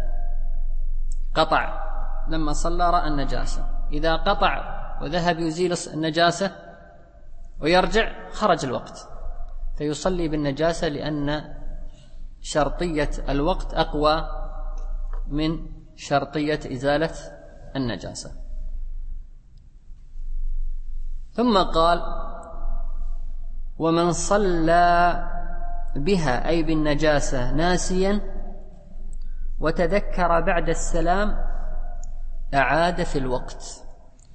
قطع، لما صلى رأى النجاسة، إذا قطع وذهب يزيل النجاسة ويرجع خرج الوقت، فيصلي بالنجاسة لأن شرطية الوقت أقوى من شرطية إزالة النجاسة. ثم قال: ومن صلى بها أي بالنجاسة ناسيا وتذكر بعد السلام أعاد في الوقت.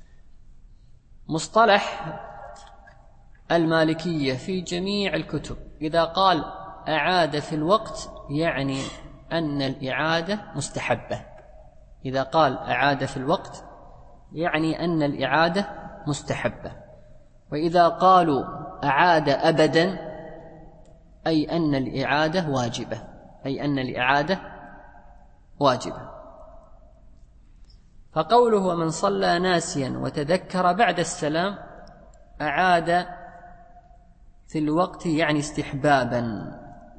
مصطلح المالكية في جميع الكتب إذا قال أعاد في الوقت يعني أن الإعادة مستحبة. إذا قال أعاد في الوقت يعني أن الإعادة مستحبة. وإذا قالوا أعاد أبدا أي أن الإعادة واجبة، أي أن الإعادة واجبة. فقوله ومن صلى ناسيا وتذكر بعد السلام أعاد في الوقت يعني استحبابا،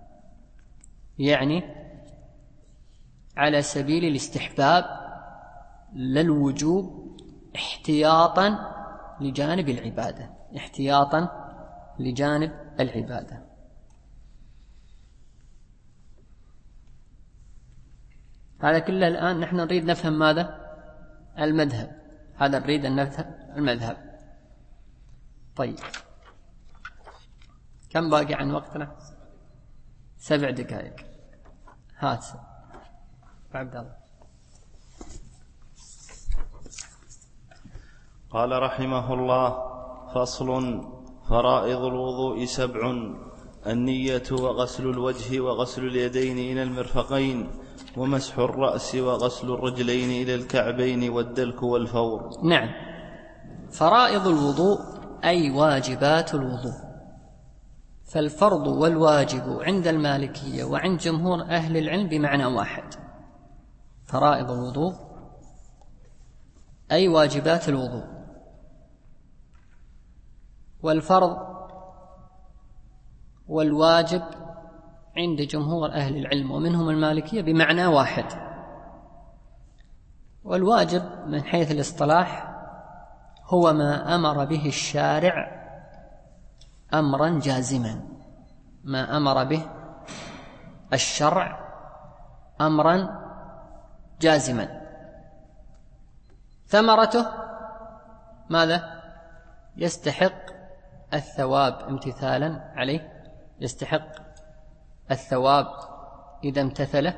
يعني على سبيل الاستحباب لا الوجوب، احتياطا لجانب العبادة، احتياطا لجانب العبادة. هذا كله الآن نحن نريد نفهم ماذا؟ المذهب، هذا نريد أن نفهم المذهب. طيب كم باقي عن وقتنا؟ سبع دقائق. هات عبد الله. قال رحمه الله: فصل: فرائض الوضوء سبع: النية، وغسل الوجه، وغسل اليدين إلى المرفقين، ومسح الرأس، وغسل الرجلين إلى الكعبين، والدلك والفور. نعم، فرائض الوضوء أي واجبات الوضوء. فالفرض والواجب عند المالكية وعند جمهور أهل العلم بمعنى واحد. فرائض الوضوء أي واجبات الوضوء، والفرض والواجب عند جمهور أهل العلم ومنهم المالكية بمعنى واحد. والواجب من حيث الاصطلاح هو ما أمر به الشارع أمرا جازما، ما أمر به الشرع أمرا جازما، ثمرته ماذا؟ يستحق الثواب امتثالا عليه، يستحق الثواب إذا امتثله،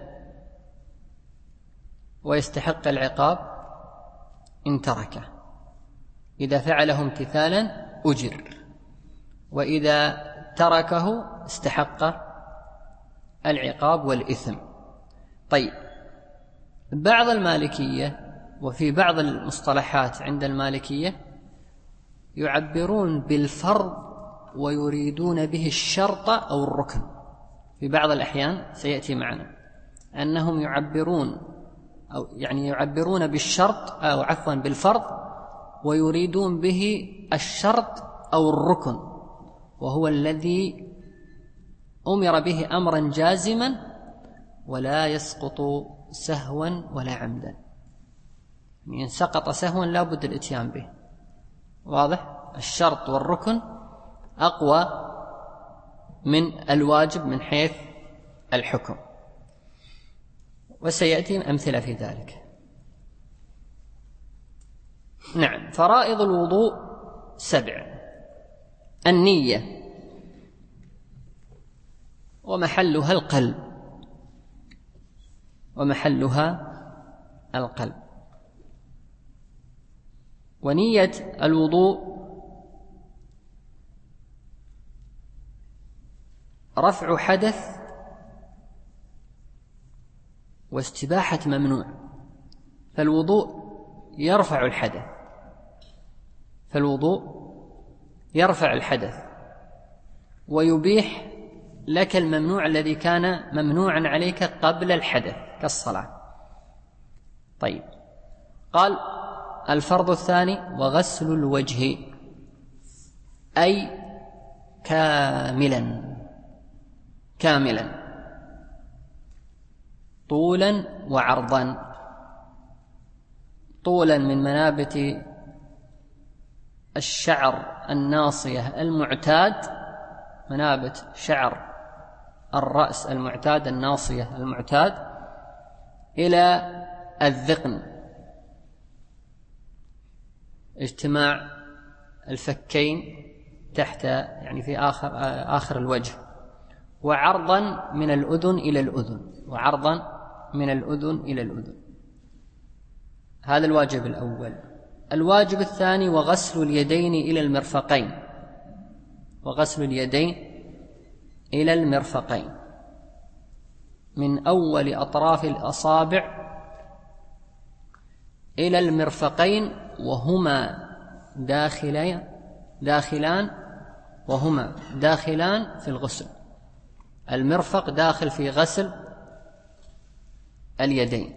ويستحق العقاب إن تركه. إذا فعله امتثالا أجر، وإذا تركه استحق العقاب والإثم. طيب، بعض المالكية وفي بعض المصطلحات عند المالكية يعبرون بالفرض ويريدون به الشرط أو الركن. في بعض الأحيان سيأتي معنا أنهم يعبرون أو يعني يعبرون بالشرط أو عفوا بالفرض ويريدون به الشرط أو الركن، وهو الذي أمر به أمرا جازما ولا يسقط سهوا ولا عمدا. إن سقط سهوا لا بد الاتيان به. واضح؟ الشرط والركن أقوى من الواجب من حيث الحكم، وسيأتي أمثلة في ذلك. نعم، فرائض الوضوء سبع: النية، ومحلها القلب، ومحلها القلب. ونية الوضوء رفع حدث واستباحة ممنوع. فالوضوء يرفع الحدث فالوضوء يرفع الحدث ويبيح لك الممنوع الذي كان ممنوعا عليك قبل الحدث كالصلاة. طيب، قال الفرض الثاني وغسل الوجه، أي كاملا كاملا طولا وعرضا. طولا من منابت الشعر الناصية المعتاد، منابت شعر الرأس المعتاد الناصية المعتاد، إلى الذقن، اجتماع الفكين تحت يعني في آخر, آخر الوجه، وعرضا من الأذن إلى الأذن، وعرضا من الأذن إلى الأذن. هذا الواجب الأول. الواجب الثاني وغسل اليدين إلى المرفقين، وغسل اليدين إلى المرفقين من أول أطراف الأصابع إلى المرفقين وهما داخلان داخلان وهما داخلان في الغسل. المرفق داخل في غسل اليدين.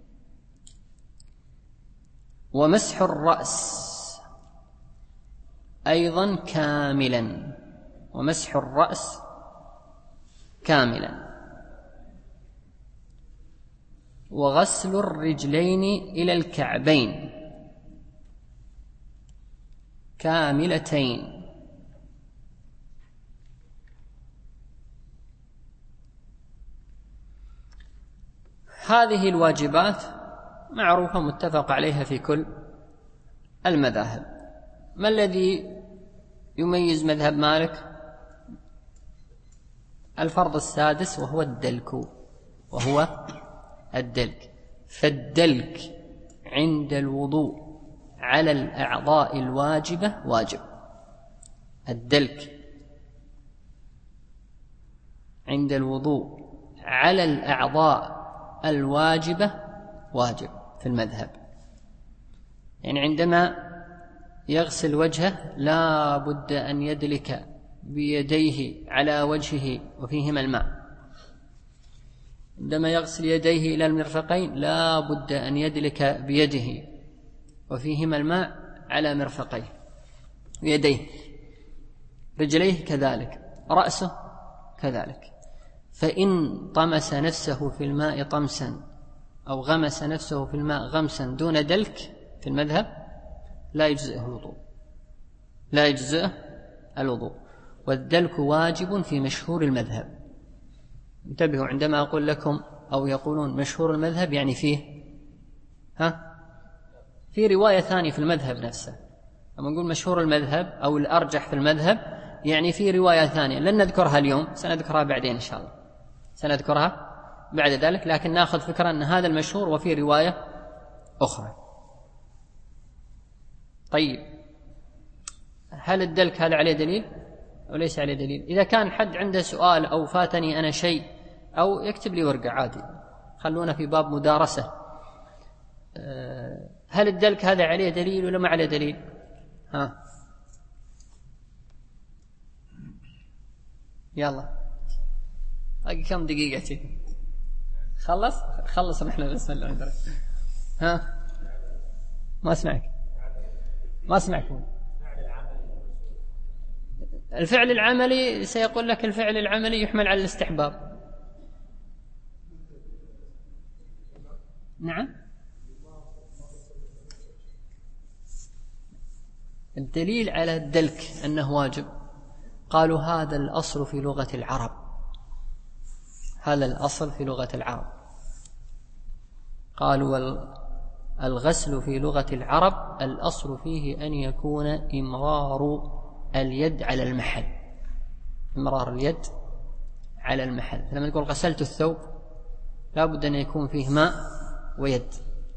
ومسح الرأس أيضا كاملا، ومسح الرأس كاملا. وغسل الرجلين إلى الكعبين كاملتين. هذه الواجبات معروفة متفق عليها في كل المذاهب. ما الذي يميز مذهب مالك؟ الفرض السادس وهو الدلك، وهو الدلك. فالدلك عند الوضوء على الأعضاء الواجبة واجب. الدلك عند الوضوء على الأعضاء الواجبة واجب في المذهب. يعني عندما يغسل وجهه لا بد أن يدلك بيديه على وجهه وفيهما الماء. عندما يغسل يديه إلى المرفقين لا بد أن يدلك بيده وفيهما الماء على مرفقيه ويديه. رجليه كذلك، رأسه كذلك. فإن طمس نفسه في الماء طمسا أو غمس نفسه في الماء غمسا دون دلك في المذهب لا يجزئه الوضوء، لا يجزئه الوضوء. والدلك واجب في مشهور المذهب. انتبهوا عندما أقول لكم أو يقولون مشهور المذهب يعني فيه ها في رواية ثانية في المذهب نفسه. لما نقول مشهور المذهب أو الأرجح في المذهب يعني في رواية ثانية لن نذكرها اليوم، سنذكرها بعدين إن شاء الله، سنذكرها بعد ذلك، لكن نأخذ فكرة أن هذا المشهور وفي رواية أخرى. طيب، هل الدلك هذا عليه دليل أو ليس عليه دليل؟ إذا كان حد عنده سؤال أو فاتني أنا شيء أو يكتب لي ورقة عادي، خلونا في باب مدارسة. هل الدلك هذا عليه دليل ولا ما عليه دليل؟ ها يلا باقي كم دقيقة؟ خلص خلص نحن بسم الله ندرك. ها ما اسمعك ما اسمعك. الفعل العملي سيقول لك الفعل العملي يحمل على الاستحباب. نعم، الدليل على الدلك أنه واجب قالوا هذا الأصل في لغة العرب، هذا الأصل في لغة العرب. قالوا الغسل في لغة العرب الأصل فيه أن يكون إمرار اليد على المحل، إمرار اليد على المحل. لما نقول غسلت الثوب لا بد أن يكون فيه ماء ويد،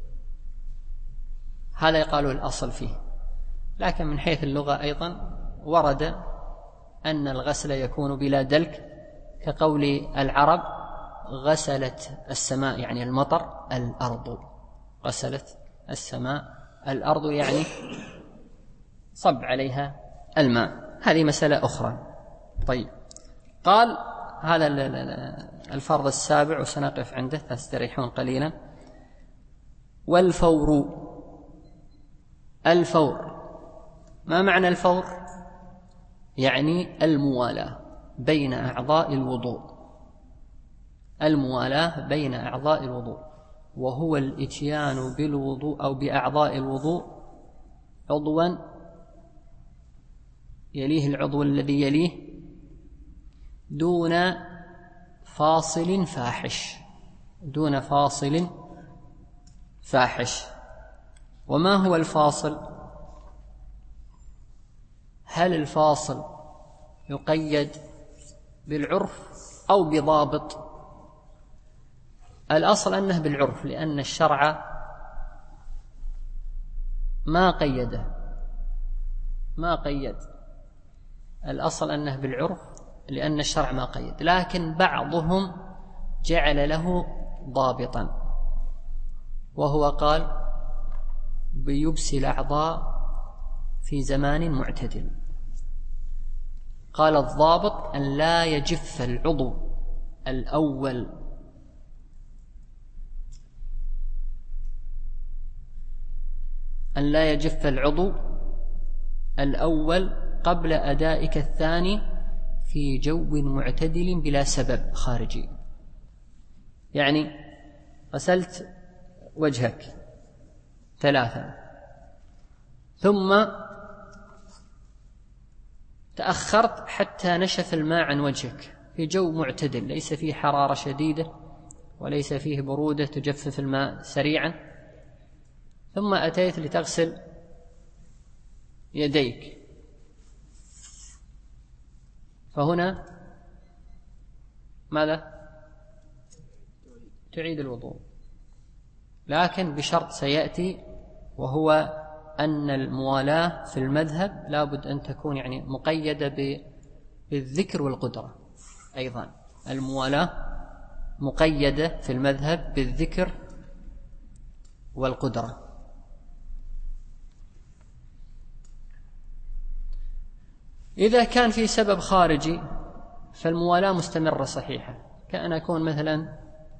هذا يقالوا الأصل فيه. لكن من حيث اللغة أيضا ورد أن الغسل يكون بلا دلك، كقول العرب غسلت السماء يعني المطر الأرض، غسلت السماء الأرض يعني صب عليها الماء، هذه مسألة أخرى. طيب، قال هذا الفرض السابع وسنقف عنده تستريحون قليلا. والفور، الفور ما معنى الفور؟ يعني الموالاة بين أعضاء الوضوء، الموالاة بين أعضاء الوضوء، وهو الإتيان بالوضوء أو بأعضاء الوضوء عضوا يليه العضو الذي يليه دون فاصل فاحش، دون فاصل فاحش. وما هو الفاصل؟ هل الفاصل يقيد بالعرف أو بضابط؟ الأصل أنه بالعرف، لأن الشرع ما قيده، ما قيد. الأصل أنه بالعرف لأن الشرع ما قيد، لكن بعضهم جعل له ضابطا، وهو قال بيبس الأعضاء في زمان معتدل. قال الضابط أن لا يجف العضو الأول أن لا يجف العضو الأول قبل أدائك الثاني في جو معتدل بلا سبب خارجي. يعني غسلت وجهك ثلاثا ثم تأخرت حتى نشف الماء عن وجهك في جو معتدل ليس فيه حرارة شديدة وليس فيه برودة تجفف الماء سريعا، ثم أتيت لتغسل يديك، فهنا ماذا؟ تعيد الوضوء، لكن بشرط سيأتي، وهو أن الموالاة في المذهب لابد أن تكون يعني مقيدة بالذكر والقدرة. أيضا الموالاة مقيدة في المذهب بالذكر والقدرة. إذا كان في سبب خارجي فالموالاة مستمرة صحيحة، كأن أكون مثلا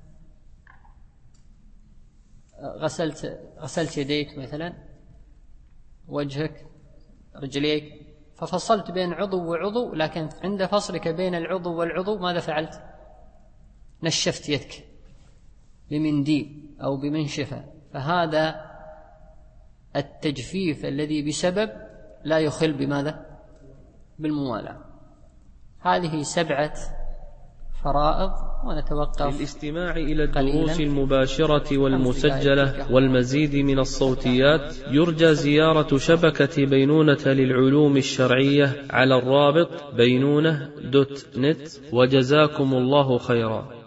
غسلت غسلت يديك مثلا، وجهك، رجليك، ففصلت بين عضو وعضو، لكن عند فصلك بين العضو والعضو ماذا فعلت؟ نشفت يدك بمنديل أو بمنشفة، فهذا التجفيف الذي بسبب لا يخل بماذا؟ بالموالاة. هذه سبعة فرائض، ونتوقف. للاستماع إلى الدروس المباشرة والمسجلة والمزيد من الصوتيات يرجى زيارة شبكة بينونة للعلوم الشرعية على الرابط بينونة دوت نت، وجزاكم الله خيرا.